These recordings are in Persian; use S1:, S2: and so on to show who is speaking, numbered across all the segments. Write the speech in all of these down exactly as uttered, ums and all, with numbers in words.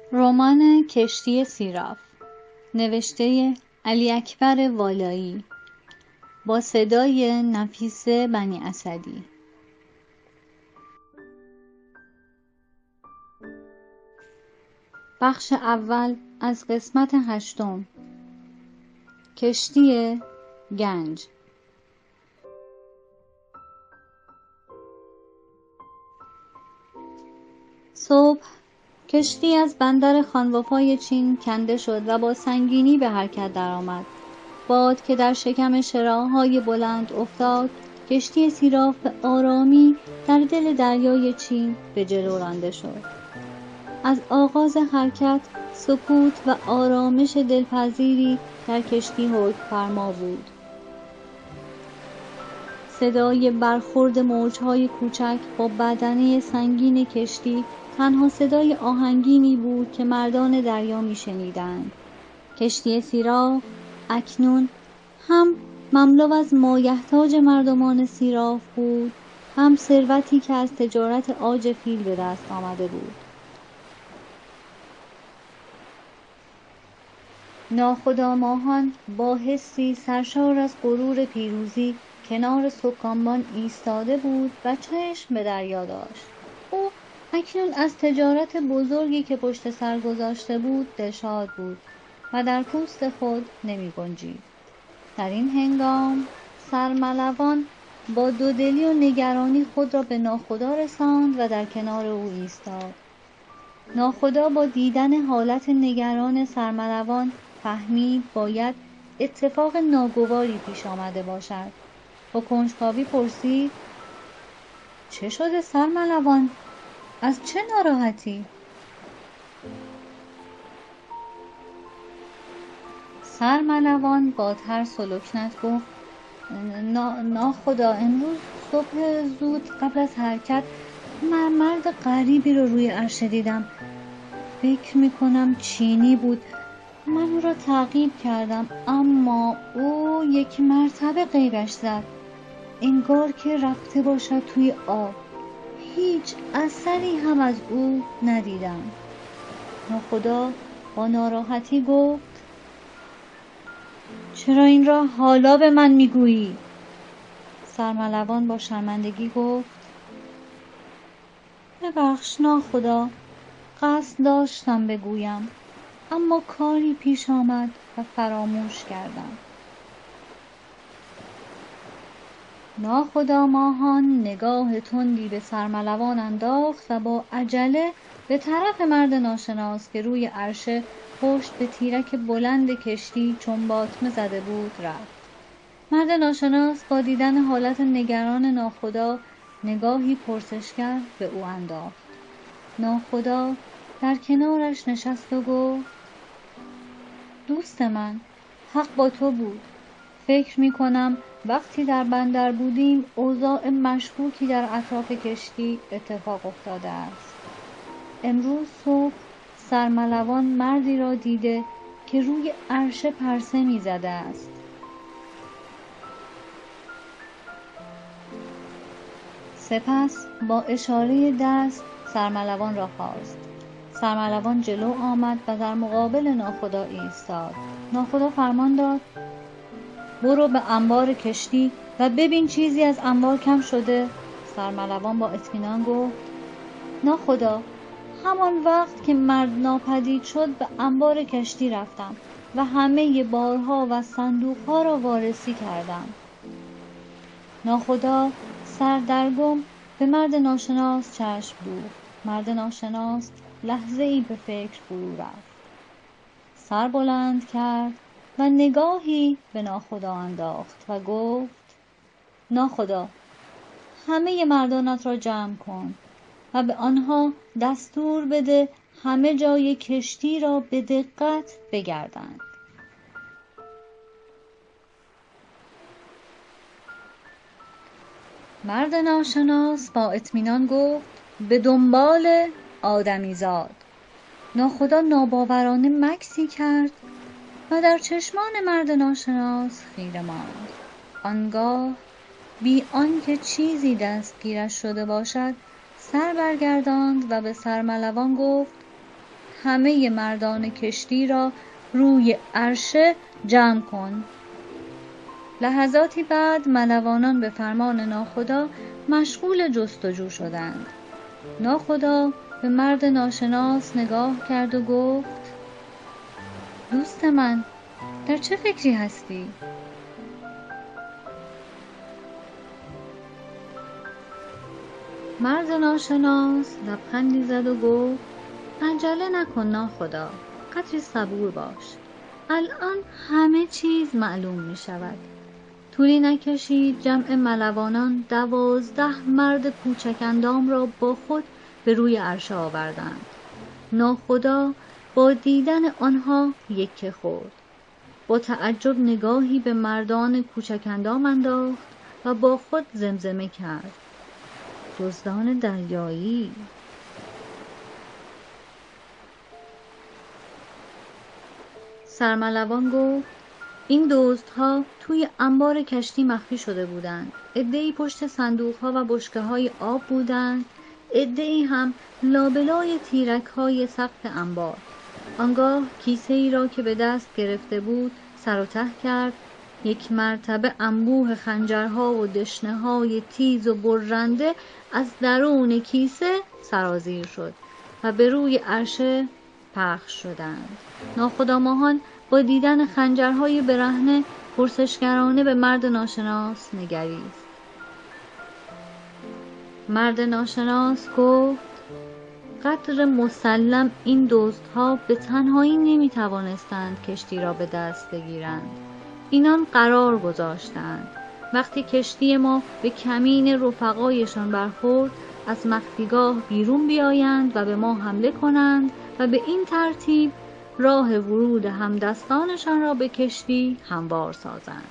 S1: رمان کشتی سیراف، نوشته علی اکبر والایی، با صدای نفیس بنی اسدی. بخش اول از قسمت هشتم، کشتی گنج. صبح کشتی از بندر خانوفای چین کنده شد و با سنگینی به حرکت درآمد. باد که در شکم شراعهای بلند افتاد، کشتی سیراف به آرامی در دل دریای چین به جلو رانده شد. از آغاز حرکت سکوت و آرامش دلپذیری در کشتی حکم فرما بود. صدای برخورد موجهای کوچک با بدنه سنگین کشتی تنها صدای آهنگینی بود که مردان دریا می‌شنیدند. کشتی سیراف اکنون هم مملو از مایحتاج مردمان سیراف بود، هم ثروتی که از تجارت عاج فیل به دست آمده بود. ناخودآگاهان با حسی سرشار از غرور پیروزی کنار سکانبان ایستاده بود و چشم به دریا داشت. او اکنون از تجارت بزرگی که پشت سر گذاشته بود دلشاد بود و در پوست خود نمی گنجید. در این هنگام سرملوان با دودلی و نگرانی خود را به ناخدا رساند و در کنار او ایستاد. ناخدا با دیدن حالت نگران سرملوان فهمید باید اتفاق ناگواری پیش آمده باشد. با کنجکاوی پرسید: چه شده سرملوان؟ از چه ناراحتی؟ سرملوان با ترس و لکنت گفت: ناخدا، امروز صبح زود قبل از حرکت من مرد غریبی رو روی عرشه دیدم. فکر میکنم چینی بود. من او را تعقیب کردم، اما او یک مرتبه غیبش زد، انگار که رفته باشد توی آب. هیچ اثری هم از او ندیدم. ناخدا با ناراحتی گفت: چرا این را حالا به من میگویی؟ سرملوان با شرمندگی گفت: ببخش ناخدا، قصد داشتم بگویم، اما کاری پیش آمد و فراموش کردم. ناخودآگاهان نگاه تندی به سرملوان انداخت و با عجله به طرف مرد ناشناس که روی عرشه پشت به تیرک بلند کشتی چون باطمه زده بود رفت. مرد ناشناس با دیدن حالت نگران ناخدا نگاهی پرسشگر به او انداخت. ناخدا در کنارش نشست و گفت: دوست من، حق با تو بود. فکر می کنم وقتی در بندر بودیم اوضاع مشکوکی در اطراف کشتی اتفاق افتاده است. امروز صبح سرملوان مردی را دیده که روی عرشه پرسه می زده است. سپس با اشاره دست سرملوان را خواست. سرملوان جلو آمد و در مقابل ناخدا ایستاد. ناخدا فرمان داد: برو به انبار کشتی و ببین چیزی از انبار کم شده. سرملوان با اطمینان گفت: ناخدا، همان وقت که مرد ناپدید شد به انبار کشتی رفتم و همه بارها و صندوقها را وارسی کردم. ناخدا سردرگم به مرد ناشناس چشم دوخت. مرد ناشناس لحظه ای به فکر فرو رفت، سر بلند کرد و نگاهی به ناخدا انداخت و گفت: ناخدا، همه مردانت را جمع کن و به آنها دستور بده همه جای کشتی را به دقت بگردند. مرد ناشناس با اطمینان گفت: به دنبال آدمیزاد. ناخدا ناباورانه مکسی کرد و در چشمان مرد ناشناس خیره ماند. آنگاه بی آنکه چیزی دستگیرش شده باشد سر برگرداند و به سرملوان گفت: همه مردان کشتی را روی عرشه جمع کن. لحظاتی بعد ملوانان به فرمان ناخدا مشغول جستجو شدند. ناخدا به مرد ناشناس نگاه کرد و گفت: دوست من، در چه فکری هستی؟ مرد ناشناس لبخندی زد و گفت: عجله نکن ناخدا، قدری صبور باش. الان همه چیز معلوم می شود. طولی نکشید جمع ملوانان دوازده مرد کوچک اندام را با خود به روی عرشه آوردند. ناخدا با دیدن آنها یکه خورد. با تعجب نگاهی به مردان کوچک اندام انداخت و با خود زمزمه کرد: دزدان دریایی. سرملوان گفت: این دزدها توی انبار کشتی مخفی شده بودند. عده‌ای پشت صندوق‌ها و بشکه‌های آب بودند، عده‌ای هم لابلای تیرک‌های سقف انبار. آنگاه کیسه‌ای را که به دست گرفته بود سر و ته کرد. یک مرتبه انبوه خنجرها و دشنه‌های تیز و برنده از درون کیسه سرازیر شد و به روی عرشه پخش شدند. ناخودآگاهان با دیدن خنجرهای برهنه پرسشگرانه به مرد ناشناس نگریست. مرد ناشناس گفت: قدر مسلم این دزدها به تنهایی نمیتوانستند کشتی را به دست بگیرند. اینان قرار گذاشتند وقتی کشتی ما به کمین رفقایشان برخورد از مخفیگاه بیرون بیایند و به ما حمله کنند و به این ترتیب راه ورود همدستانشان را به کشتی هموار سازند.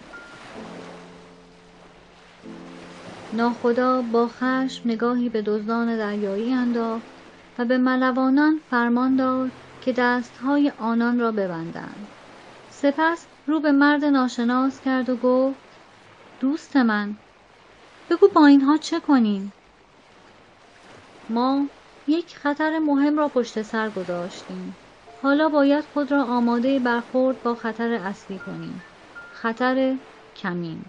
S1: ناخدا با خشم نگاهی به دزدان دریایی انداخت و به ملوانان فرمان داد که دستهای آنان را ببندند. سپس رو به مرد ناشناس کرد و گفت: دوست من، بگو با اینها چه کنیم؟ ما یک خطر مهم را پشت سر گذاشتیم. حالا باید خود را آماده برخورد با خطر اصلی کنیم. خطر کمین.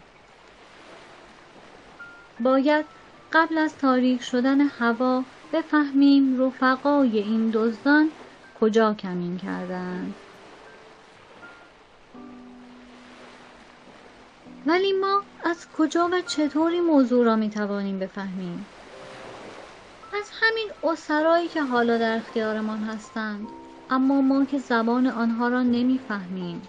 S1: باید قبل از تاریک شدن هوا بفهمیم رفقای این دزدان کجا کمین کردند. ولی ما از کجا و چطور این موضوع را میتوانیم بفهمیم؟ از همین اسرایی که حالا در اختیارمان هستند، اما ما که زبان آنها را نمیفهمیم.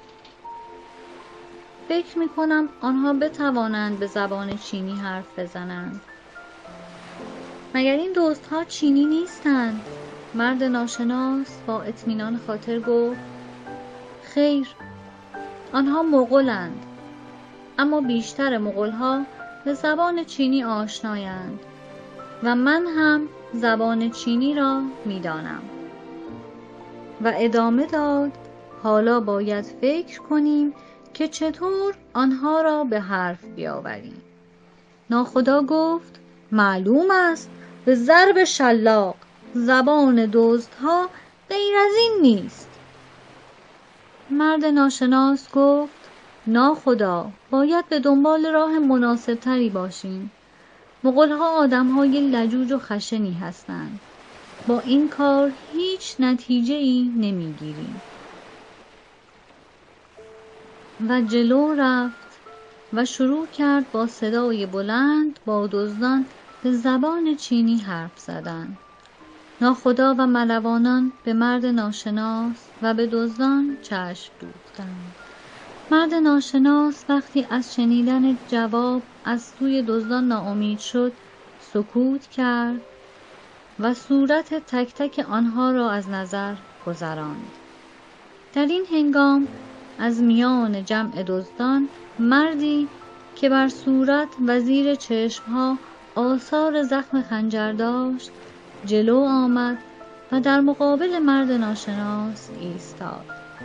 S1: فکر میکنم آنها بتوانند به زبان چینی حرف بزنند. مگر این دزدها چینی نیستند؟ مرد ناشناس با اطمینان خاطر گفت: خیر، آنها مغولند، اما بیشتر مغولها به زبان چینی آشنایند و من هم زبان چینی را میدانم. و ادامه داد: حالا باید فکر کنیم که چطور آنها را به حرف بیاوریم. ناخدا گفت: معلوم است به ضرب شلاق. زبان دزدها غیر از این نیست. مرد ناشناس گفت: ناخدا، باید به دنبال راه مناسب تری باشیم. مغول‌ها آدم‌های لجوج و خشنی هستند. با این کار هیچ نتیجه‌ای نمی‌گیریم. و جلو رفت و شروع کرد با صدای بلند با دزدان به زبان چینی حرف زدن. ناخدا و ملوانان به مرد ناشناس و به دزدان چشم دوختند. مرد ناشناس وقتی از شنیدن جواب از سوی دزدان ناامید شد، سکوت کرد و صورت تک تک آنها را از نظر گذراند. در این هنگام از میان جمع دزدان مردی که بر صورت و زیر چشمها آثار زخم خنجر داشت جلو آمد و در مقابل مرد ناشناس ایستاد.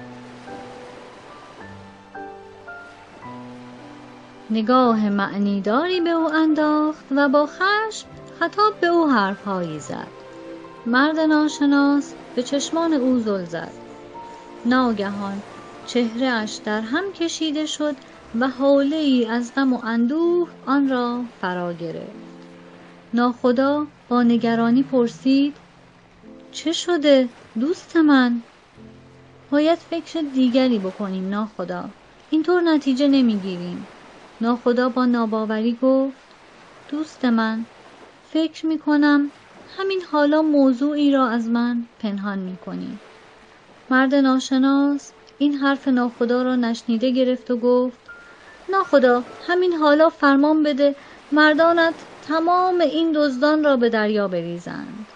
S1: نگاه معنیداری به او انداخت و با خشم خطاب به او حرفهایی زد. مرد ناشناس به چشمان او زل زد. ناگهان چهره اش در هم کشیده شد و حاله ای از غم و اندوه آن را فرا گرفت. ناخدا با نگرانی پرسید: چه شده دوست من؟ باید فکر دیگری بکنیم ناخدا، اینطور نتیجه نمیگیریم. ناخدا با ناباوری گفت: دوست من، فکر میکنم همین حالا موضوعی را از من پنهان میکنی. مرد ناشناس این حرف ناخدا را نشنیده گرفت و گفت: ناخدا، همین حالا فرمان بده مردانت تمام این دزدان را به دریا بریزند.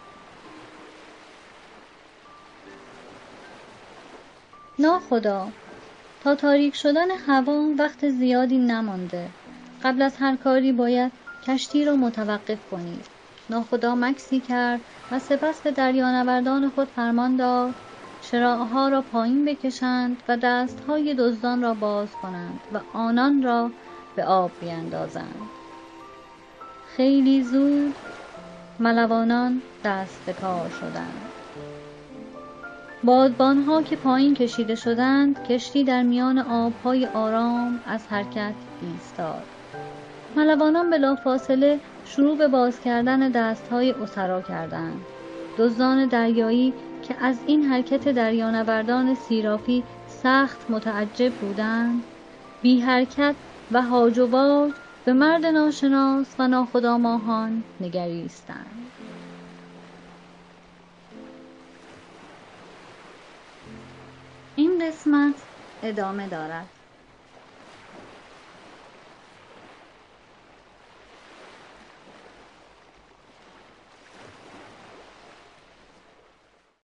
S1: ناخدا، تا تاریک شدن هوا وقت زیادی نمانده. قبل از هر کاری باید کشتی را متوقف کنید. ناخدا مکسی کرد و سپس به دریانوردان خود فرمان داد شراعها را پایین بکشند و دستهای دزدان را باز کنند و آنان را به آب بیندازند. خیلی زود ملوانان دست به کار شدند. بادبانها که پایین کشیده شدند، کشتی در میان آبهای آرام از حرکت ایستاد. ملوانان بلافاصله شروع به باز کردن دستهای اسرا کردند. دزدان دریایی که از این حرکت دریانوردان سیرافی سخت متعجب بودند، بی حرکت و هاج و واج به مرد ناشناس و ناخدا ماهان نگریستند. این قسمت ادامه دارد.